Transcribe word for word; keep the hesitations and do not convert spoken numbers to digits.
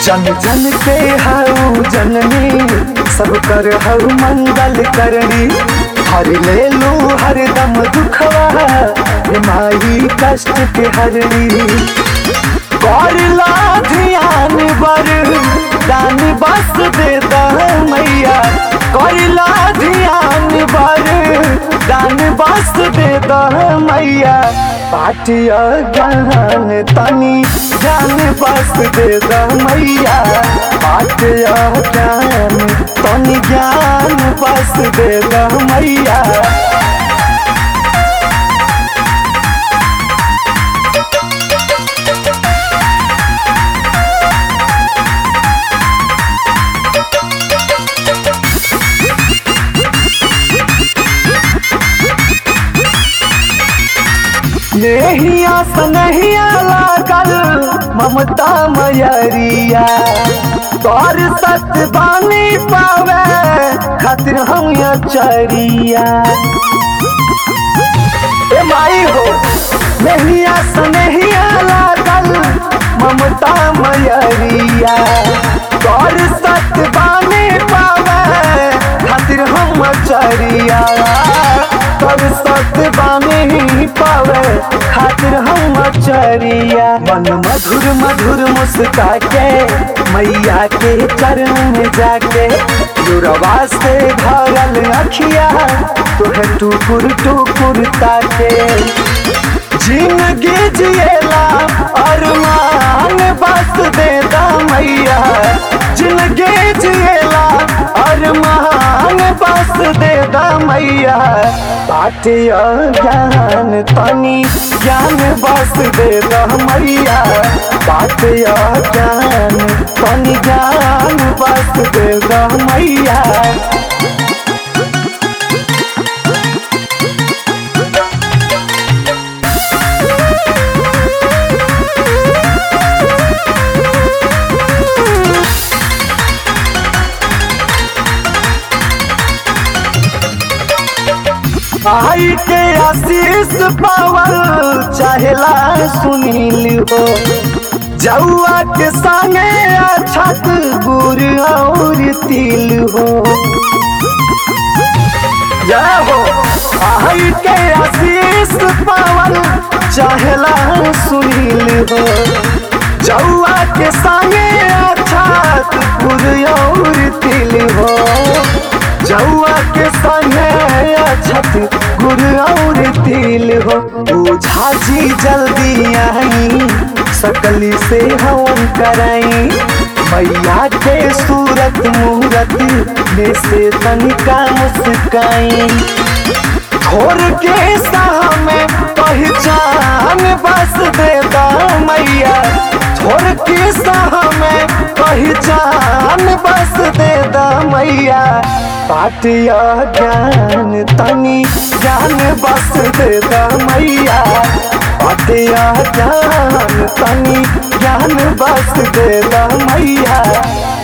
जन जन के हऊ जननी सब कर हऊ मंगल करनी हर ले लू हरदम दुखवा माई कष्ट के हरनी करला ध्यान बर दान बस दे दा मैया करला ध्यान बर दान बस दे दा मैया पाटिया ज्ञान तनी ज्ञान बस दे दा मैया पाटिया ज्ञान तनी ज्ञान बस दे दा मैया। नेहिया सनहिया लागल ममता मयरिया तोर सत बानी पावे खातिर हम चरिया ए माई हो नेहिया सनहिया लागल ममता मयरिया तोर सत बानी पावे खातिर हम चरिया तोर सत बानी पावे खातिर हम चरिया मन मधुर मधुर मुस्का के मैया के चरण में जाके दुरवा से भरल अखिया तोहे टुकुर टुकुर ताके जिंदगी जिएला अरमान बस दे दा मैया जिंदगी जिएला अरमान बस दे दा मैया पाटिया ज्ञान तनी ज्ञान बस दे दा मैया पाटिया ज्ञान तनी ज्ञान बस दे दा मैया। आई के आशीष पावल चाहेला सुनील हो जौआ के संगे अछत गुर और तिल हो जय हो आई के आशीष पावल चाहेला सुनील हो जौआ के संगे अछत गुर और तिल हो जौआ के संगे अछत गुर और तिल हो ओझा जी जल्दी आई सकली से हवन कराई मैया के सूरत मूरत में से तनिका मुस्काई छोड़ के साह में पहचान बस दे दा मैया छोड़ के साह में पहचान बस दे दा मैया पाटिया ज्ञान तनी ज्ञान बस दे दा मैया पाटिया ज्ञान तनी ज्ञान बस दे दा मैया।